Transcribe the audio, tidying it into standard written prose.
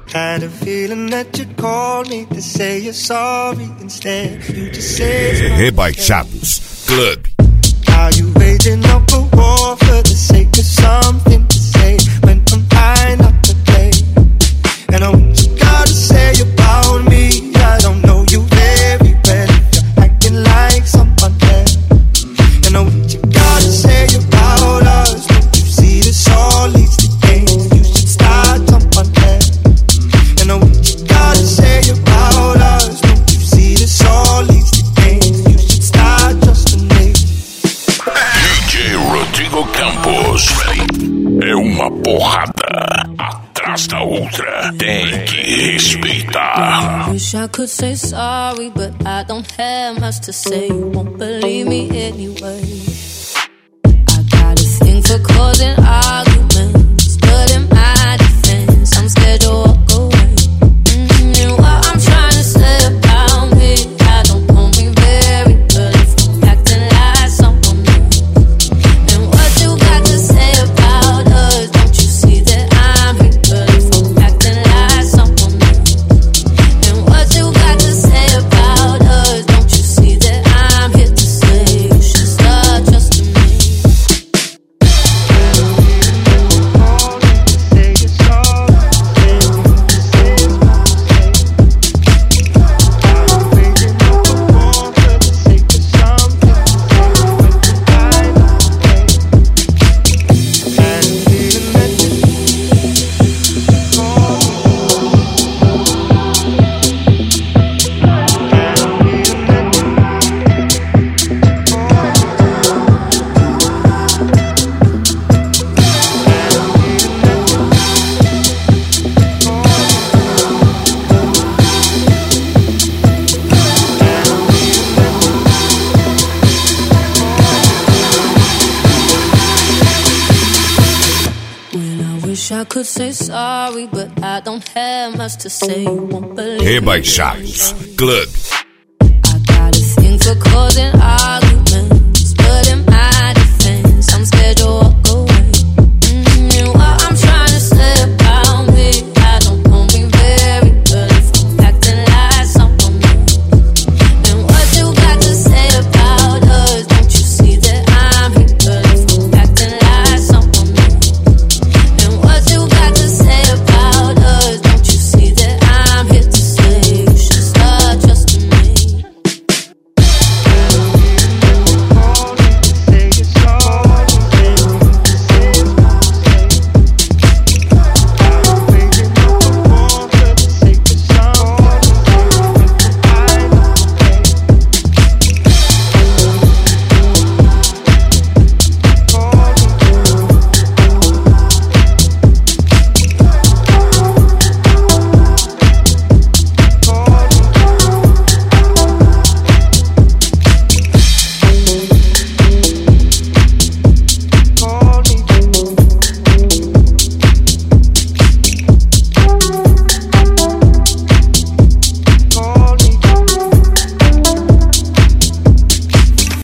Had a feeling that you called me to say you're sorry. Instead, you just said Rebaixados Club. Are you waging up a war for the sake of something to say when I'm high not to play? And I what you gotta say about me, I don't know you very well. You're acting like someone else. And I what you gotta say about us, don't you see this all leads to games? You should start someone else. And I what you gotta say about us, don't you see this all leads to games? You should start trusting me. DJ Rodrigo Campos. É uma porrada atrás da outra. Tem que respeitar. I wish I could say sorry, but I don't have much to say. You won't believe me anyway. I got a thing for causing arguments, but in my defense, I'm scared to walk away. And what I'm trying to say about me, I don't know me very well. If I'm acting like someone else. And what you got to say about us, don't you see that I'm here? But if I'm acting like someone else. And what you got to say about us, don't you see that I'm here to say you should start trusting me. I could say sorry, but I don't have much to say. You won't believe Rebaixados Club. I got a thing for causing arguments, but in my defense, I'm scared to walk